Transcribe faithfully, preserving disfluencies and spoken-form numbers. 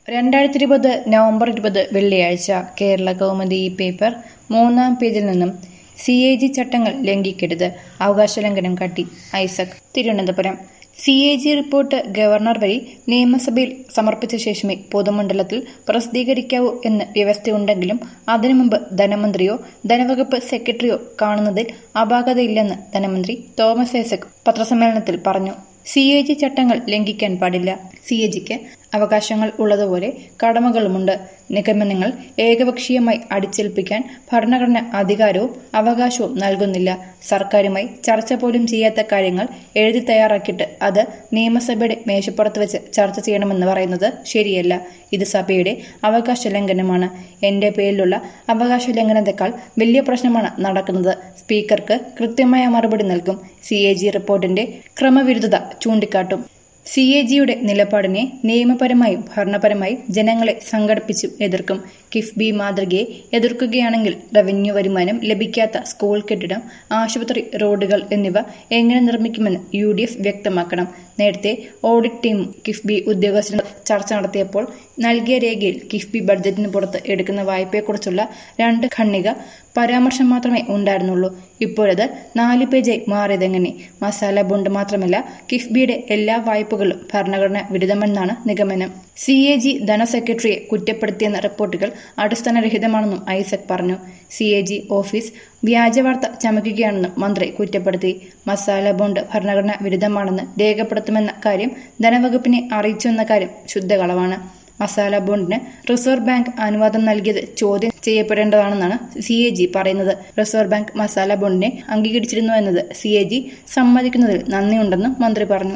രണ്ടായിരത്തി ഇരുപത് നവംബർ ഇരുപത് വെള്ളിയാഴ്ച കേരള കൗമുദി ഈ പേപ്പർ മൂന്നാം പേജിൽ നിന്നും സി എ ജി ചട്ടങ്ങൾ ലംഘിക്കരുത്, അവകാശ ലംഘനം കാട്ടി Isaac. Thiruvananthapuram C A G report governor വഴി നിയമസഭയിൽ സമർപ്പിച്ച ശേഷമേ പൊതുമണ്ഡലത്തിൽ പ്രസിദ്ധീകരിക്കാവൂ എന്ന് വ്യവസ്ഥയുണ്ടെങ്കിലും അതിനു മുമ്പ് ധനമന്ത്രിയോ ധനവകുപ്പ് സെക്രട്ടറിയോ കാണുന്നതിൽ അപാകതയില്ലെന്ന് ധനമന്ത്രി തോമസ് ഐസക് പത്രസമ്മേളനത്തിൽ പറഞ്ഞു. സി എ ജി ചട്ടങ്ങൾ ലംഘിക്കാൻ പാടില്ല. സി എ ജിക്ക് അവകാശങ്ങൾ ഉള്ളതുപോലെ കടമകളുമുണ്ട്. നിഗമനങ്ങൾ ഏകപക്ഷീയമായി അടിച്ചേൽപ്പിക്കാൻ ഭരണഘടന അധികാരവും അവകാശവും നൽകുന്നില്ല. സർക്കാരുമായി ചർച്ച പോലും ചെയ്യാത്ത കാര്യങ്ങൾ എഴുതി തയ്യാറാക്കിയിട്ട് അത് നിയമസഭയുടെ മേശപ്പുറത്ത് വെച്ച് ചർച്ച ചെയ്യണമെന്ന് പറയുന്നത് ശരിയല്ല. ഇത് സഭയുടെ അവകാശ ലംഘനമാണ്. എന്റെ പേരിലുള്ള അവകാശ ലംഘനത്തെക്കാൾ വലിയ പ്രശ്നമാണ് നടക്കുന്നത്. സ്പീക്കർക്ക് കൃത്യമായ മറുപടി നൽകും. സി എ ജി റിപ്പോർട്ടിന്റെ ക്രമവിരുദ്ധത ചൂണ്ടിക്കാട്ടും. സി എ ജിയുടെ നിലപാടിനെ നിയമപരമായും ഭരണപരമായും ജനങ്ങളെ സംഘടിപ്പിച്ചു എതിർക്കും. കിഫ്ബി മാതൃകയെ എതിർക്കുകയാണെങ്കിൽ റവന്യൂ വരുമാനം ലഭിക്കാത്ത സ്കൂൾ കെട്ടിടം, ആശുപത്രി, റോഡുകൾ എന്നിവ എങ്ങനെ നിർമ്മിക്കുമെന്ന് യു ഡി എഫ് വ്യക്തമാക്കണം. നേരത്തെ ഓഡിറ്റ് ടീം കിഫ്ബി ഉദ്യോഗസ്ഥർ ചർച്ച നടത്തിയപ്പോൾ നൽകിയ രേഖയിൽ കിഫ്ബി ബഡ്ജറ്റിന് പുറത്ത് എടുക്കുന്ന വായ്പയെക്കുറിച്ചുള്ള രണ്ട് ഖണ്ഡിക പരാമർശം മാത്രമേ ഉണ്ടായിരുന്നുള്ളൂ. ഇപ്പോഴത് നാല് പേജായി മാറിയതെങ്ങനെ? മസാല ബോണ്ട് മാത്രമല്ല, കിഫ്ബിയുടെ എല്ലാ വായ്പകളും ഭരണഘടന വിരുദ്ധമെന്നാണ് നിഗമനം. സി എ ജി ധനസെക്രട്ടറിയെ കുറ്റപ്പെടുത്തിയെന്ന റിപ്പോർട്ടുകൾ അടിസ്ഥാനരഹിതമാണെന്നും ഐസക് പറഞ്ഞു. സി എ ജി ഓഫീസ് വ്യാജവാർത്ത ചമയ്ക്കുകയാണെന്നും മന്ത്രി കുറ്റപ്പെടുത്തി. മസാല ബോണ്ട് ഭരണഘടന വിരുദ്ധമാണെന്ന് രേഖപ്പെടുത്തുമെന്ന കാര്യം ധനവകുപ്പിനെ അറിയിച്ചുവെന്ന കാര്യം ശുദ്ധകളവാണ്. മസാല ബോണ്ടിന് റിസർവ് ബാങ്ക് അനുവാദം നൽകിയത് ചോദ്യം ചെയ്യപ്പെടേണ്ടതാണെന്നാണ് സി എ ജി പറയുന്നത്. റിസർവ് ബാങ്ക് മസാല ബോണ്ടിനെ അംഗീകരിച്ചിരുന്നു എന്നത് സി എ ജി സമ്മതിക്കുന്നതിൽ നന്ദിയുണ്ടെന്നും മന്ത്രി പറഞ്ഞു.